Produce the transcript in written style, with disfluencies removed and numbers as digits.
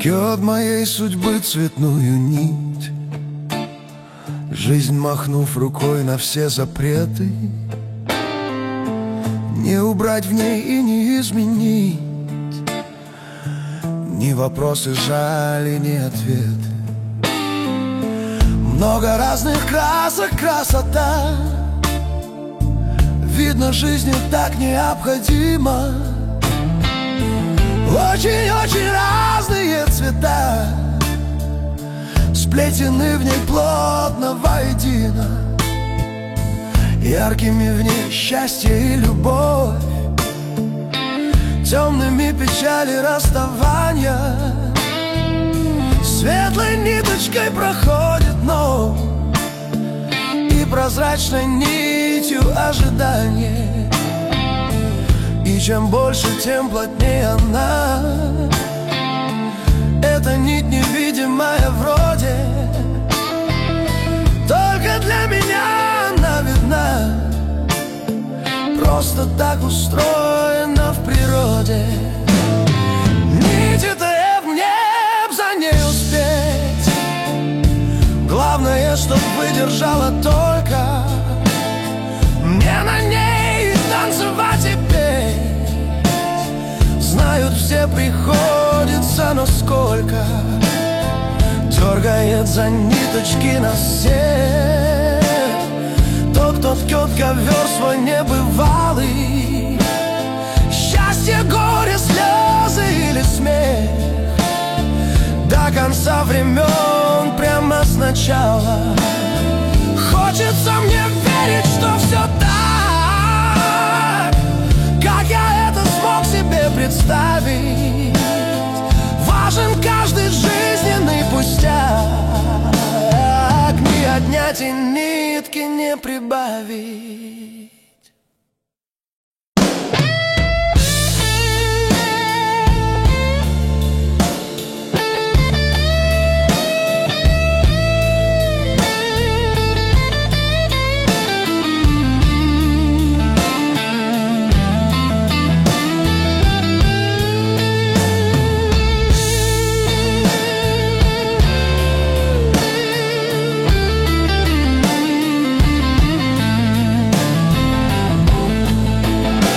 Ткет моей судьбы цветную нить, жизнь махнув рукой на все запреты, не убрать в ней и не изменить ни вопросы жали, ни ответы. Много разных красок, красота. Видно, жизни так необходимо. Очень-очень разные цвета сплетены в ней плотно воедино. Яркими в ней счастье и любовь, темными печали расставания. Светлой ниточкой проходит ночь и прозрачной нитью ожидание. И чем больше, тем плотнее она. Эта нить невидимая вроде, только для меня она видна. Просто так устроена в природе. Нить-то мне за ней успеть. Главное, чтоб выдержала только. Мне на ней танцевать и петь. Знают все, приходится, но сколько дергает за ниточки нас всех тот, кто ткет ковер свой небывалый. Счастье, горе, слезы или смех, до конца времен, прямо сначала. Хочется мне верить, что все так, как я это смог себе представить. Важен каждый жизненный пустяк, ни отнять и нитки не прибавить.